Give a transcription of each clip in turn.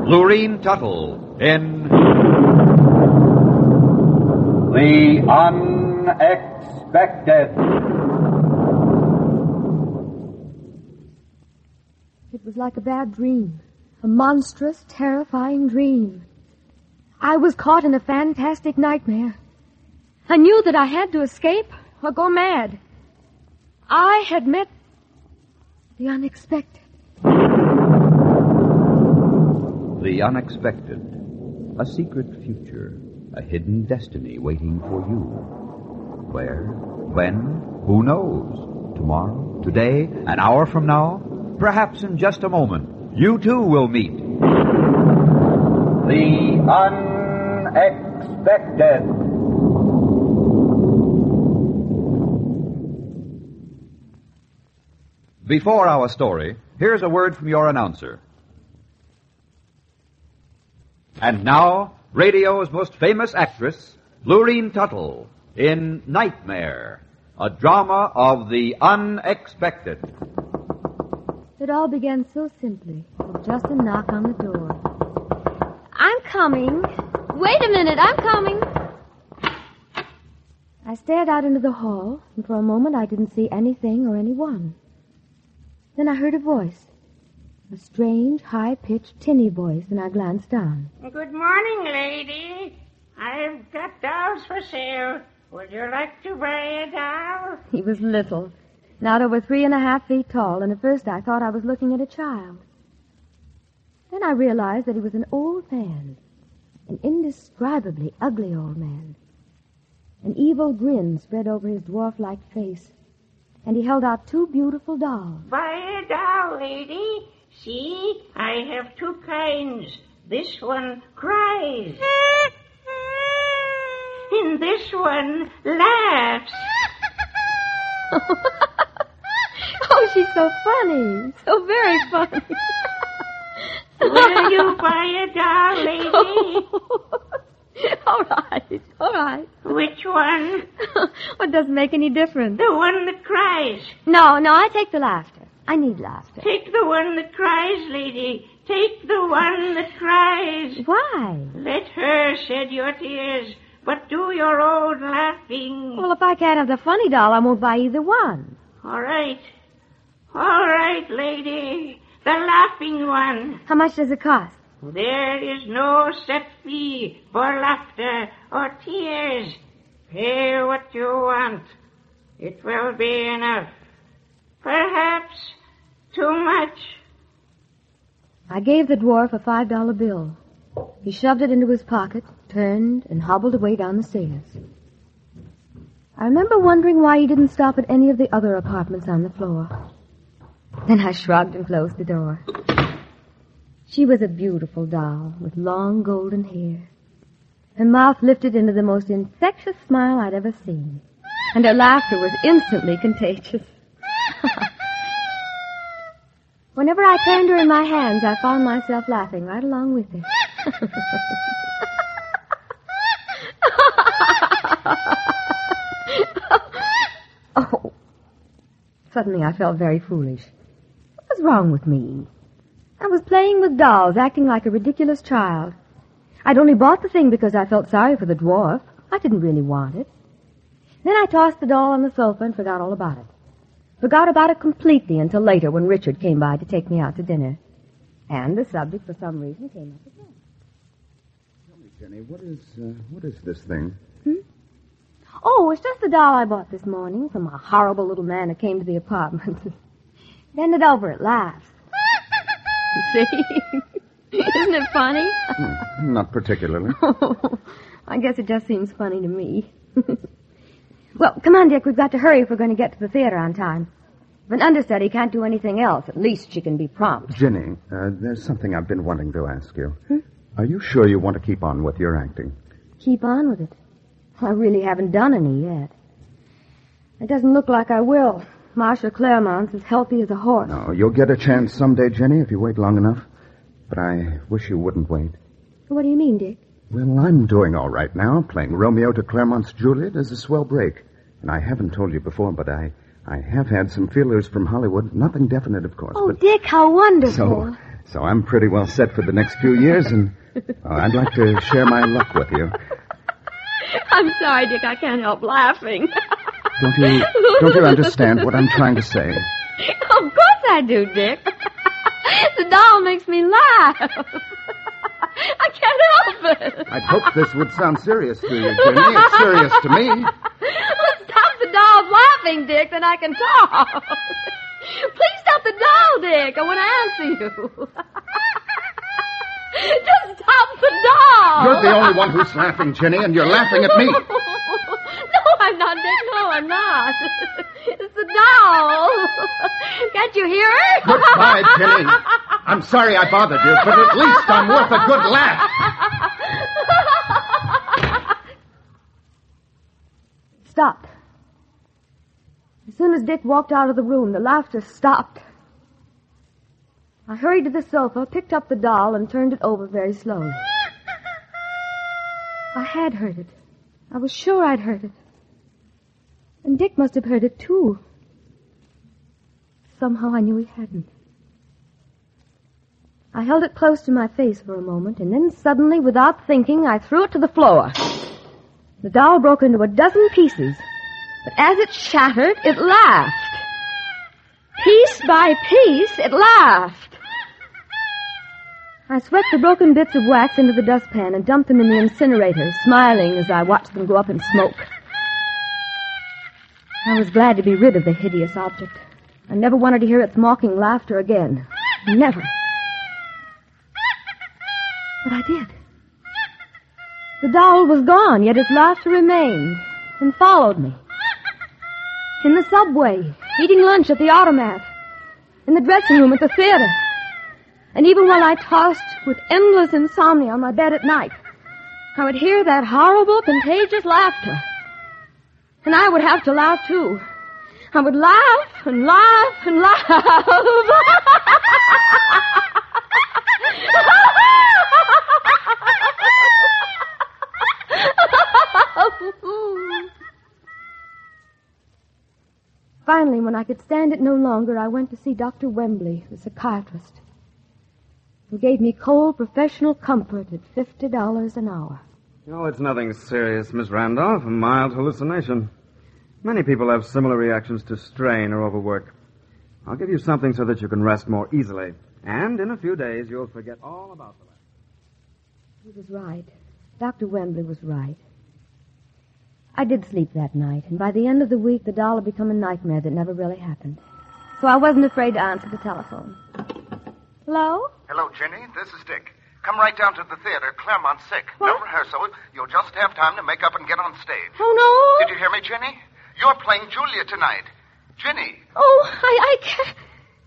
Lurene Tuttle in The Unexpected. It was like a bad dream. A monstrous, terrifying dream. I was caught in a fantastic nightmare. I knew that I had to escape or go mad. I had met the unexpected. The Unexpected. A secret future. A hidden destiny waiting for you. Where? When? Who knows? Tomorrow? Today? An hour from now? Perhaps in just a moment, you too will meet The Unexpected. Before our story, here's a word from your announcer. And now, radio's most famous actress, Lurene Tuttle, in Nightmare, a drama of the unexpected. It all began so simply, with just a knock on the door. I'm coming. Wait a minute, I'm coming. I stared out into the hall, and for a moment I didn't see anything or anyone. Then I heard a voice. A strange, high-pitched, tinny voice, and I glanced down. Good morning, lady. I've got dolls for sale. Would you like to buy a doll? He was little, not over 3.5 feet tall, and at first I thought I was looking at a child. Then I realized that he was an old man, an indescribably ugly old man. An evil grin spread over his dwarf-like face, and he held out 2 beautiful dolls. Buy a doll, lady. See, I have 2 kinds. This one cries. And this one laughs. Oh, she's so funny. So very funny. Will you buy a doll, lady? All right. Which one? What doesn't make any difference? The one that cries. No, I take the laughter. I need laughter. Take the one that cries, lady. Take the one that cries. Why? Let her shed your tears, but do your own laughing. Well, if I can't have the funny doll, I won't buy either one. All right, lady. The laughing one. How much does it cost? There is no set fee for laughter or tears. Pay what you want. It will be enough. Perhaps too much. I gave the dwarf a $5 bill. He shoved it into his pocket, turned, and hobbled away down the stairs. I remember wondering why he didn't stop at any of the other apartments on the floor. Then I shrugged and closed the door. She was a beautiful doll with long golden hair. Her mouth lifted into the most infectious smile I'd ever seen. And her laughter was instantly contagious. Whenever I turned her in my hands, I found myself laughing right along with her. Oh. Suddenly I felt very foolish. What was wrong with me? I was playing with dolls, acting like a ridiculous child. I'd only bought the thing because I felt sorry for the dwarf. I didn't really want it. Then I tossed the doll on the sofa and forgot all about it. Forgot about it completely until later when Richard came by to take me out to dinner. And the subject, for some reason, came up again. Tell me, Jenny, what is this thing? Oh, it's just the doll I bought this morning from a horrible little man who came to the apartment. Bend it over, it laughs. You see? Isn't it funny? Not particularly. I guess it just seems funny to me. Well, come on, Dick. We've got to hurry if we're going to get to the theater on time. If an understudy can't do anything else, at least she can be prompt. Jenny, there's something I've been wanting to ask you. Are you sure you want to keep on with your acting? Keep on with it. I really haven't done any yet. It doesn't look like I will. Marcia Claremont's as healthy as a horse. No, you'll get a chance someday, Jenny, if you wait long enough. But I wish you wouldn't wait. What do you mean, Dick? Well, I'm doing all right now. Playing Romeo to Claremont's Juliet is a swell break. And I haven't told you before, but I have had some feelers from Hollywood. Nothing definite, of course. Oh, but... Dick, how wonderful. So, So I'm pretty well set for the next few years, and I'd like to share my luck with you. I'm sorry, Dick. I can't help laughing. Don't you understand what I'm trying to say? Of course I do, Dick. The doll makes me laugh. I can't help it. I'd hope this would sound serious to you, Jenny. It's serious to me. Well, stop the doll laughing, Dick, then I can talk. Please stop the doll, Dick. I want to answer you. Just stop the doll. You're the only one who's laughing, Jenny, and you're laughing at me. No, I'm not, Dick. No, I'm not. It's the doll. Can't you hear her? Goodbye, Jenny. I'm sorry I bothered you, but at least I'm worth a good laugh. Stopped. As soon as Dick walked out of the room, the laughter stopped. I hurried to the sofa, picked up the doll, and turned it over very slowly. I had heard it. I was sure I'd heard it. And Dick must have heard it, too. Somehow I knew he hadn't. I held it close to my face for a moment, and then suddenly, without thinking, I threw it to the floor. The doll broke into a dozen pieces, but as it shattered, it laughed. Piece by piece, it laughed. I swept the broken bits of wax into the dustpan and dumped them in the incinerator, smiling as I watched them go up in smoke. I was glad to be rid of the hideous object. I never wanted to hear its mocking laughter again. Never. But I did. The doll was gone, yet its laughter remained and followed me. In the subway, eating lunch at the automat, in the dressing room at the theater, and even while I tossed with endless insomnia on my bed at night, I would hear that horrible, contagious laughter. And I would have to laugh, too. I would laugh and laugh and laugh. Finally, when I could stand it no longer, I went to see Dr. Wembley, the psychiatrist, who gave me cold professional comfort at $50 an hour. Oh, it's nothing serious, Miss Randolph. A mild hallucination. Many people have similar reactions to strain or overwork. I'll give you something so that you can rest more easily. And in a few days, you'll forget all about the rest. He was right. Dr. Wembley was right. I did sleep that night, and by the end of the week, the doll had become a nightmare that never really happened. So I wasn't afraid to answer the telephone. Hello? Hello, Jenny. This is Dick. Come right down to the theater. Claremont's sick. What? No rehearsal. You'll just have time to make up and get on stage. Oh, no. Did you hear me, Jenny? You're playing Julia tonight. Jenny. Oh, I can't.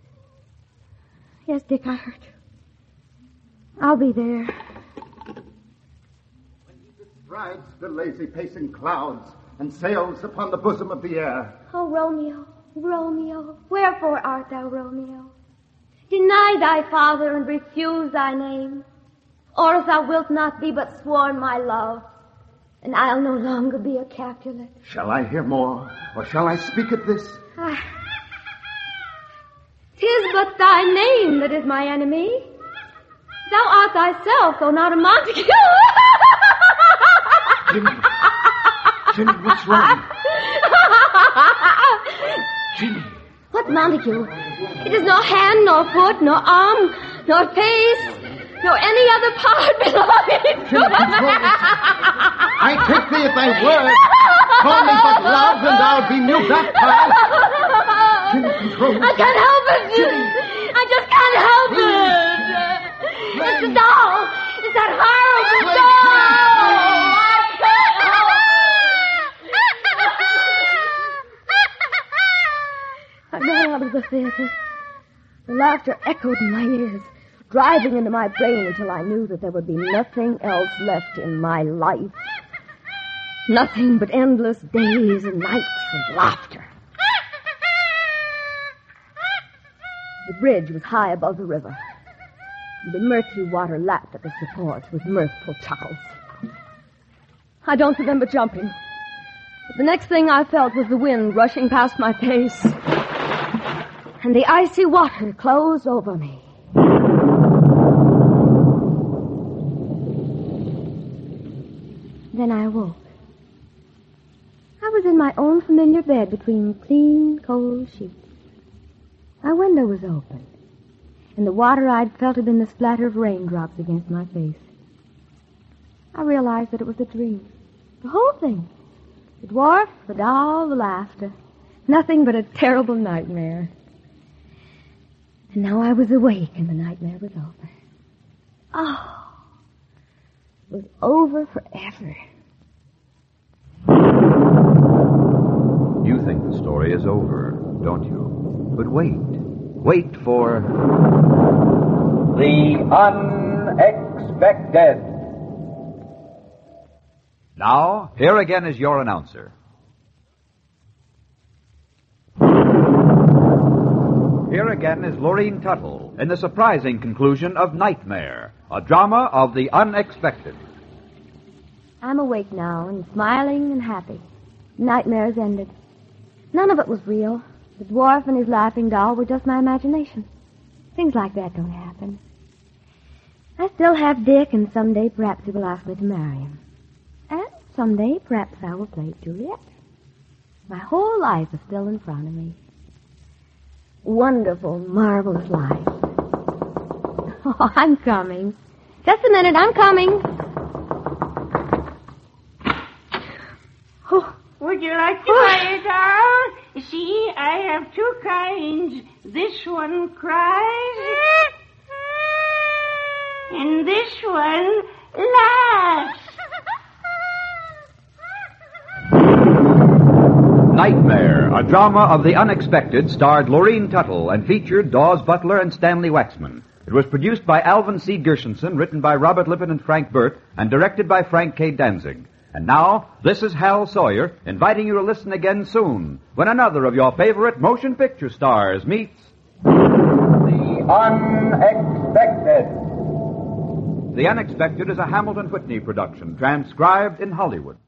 Yes, Dick, I heard you. I'll be there. When he bestrides the lazy pacing clouds and sails upon the bosom of the air. Oh, Romeo, Romeo, wherefore art thou, Romeo? Deny thy father and refuse thy name. Or if thou wilt not be but sworn my love, and I'll no longer be a Capulet. Shall I hear more, or shall I speak at this? 'Tis but thy name that is my enemy. Thou art thyself, though not a Montague. Jenny. Jenny, what's wrong? Jenny. What Montague? It is no hand, nor foot, nor arm, nor face, nor any other part belonging to a man. I take thee at thy word. Call me but love, and I'll be new baptized. Jenny, control me. I can't help it. Jenny. I just can't help it. It's the doll. It's that horrible doll. I can't help it. I ran out of the theater. The laughter echoed in my ears, driving into my brain until I knew that there would be nothing else left in my life. Nothing but endless days and nights of laughter. The bridge was high above the river. The murky water lapped at the supports with mirthful chuckles. I don't remember jumping, but the next thing I felt was the wind rushing past my face, and the icy water closed over me. in my own familiar bed between clean, cold sheets. My window was open, and the water I'd felt had been the splatter of raindrops against my face. I realized that it was a dream. The whole thing. The dwarf, the doll, the laughter. Nothing but a terrible nightmare. And now I was awake and the nightmare was over. Oh, it was over forever. You think the story is over, don't you? But wait. Wait for... The Unexpected. Now, here again is your announcer. Here again is Lorene Tuttle in the surprising conclusion of Nightmare, a drama of the unexpected. I'm awake now and smiling and happy. Nightmare's ended. None of it was real. The dwarf and his laughing doll were just my imagination. Things like that don't happen. I still have Dick, and someday perhaps he will ask me to marry him. And someday perhaps I will play Juliet. My whole life is still in front of me. Wonderful, marvelous life. Oh, I'm coming. Just a minute, I'm coming. Oh. Would you like to buy a doll? See, I have two kinds. This one cries, and this one laughs. Nightmare, a drama of the unexpected, starred Lorene Tuttle and featured Dawes Butler and Stanley Waxman. It was produced by Alvin C. Gershenson, written by Robert Lippin and Frank Burt, and directed by Frank K. Danzig. And now, this is Hal Sawyer, inviting you to listen again soon, when another of your favorite motion picture stars meets... The Unexpected. The Unexpected is a Hamilton Whitney production, transcribed in Hollywood.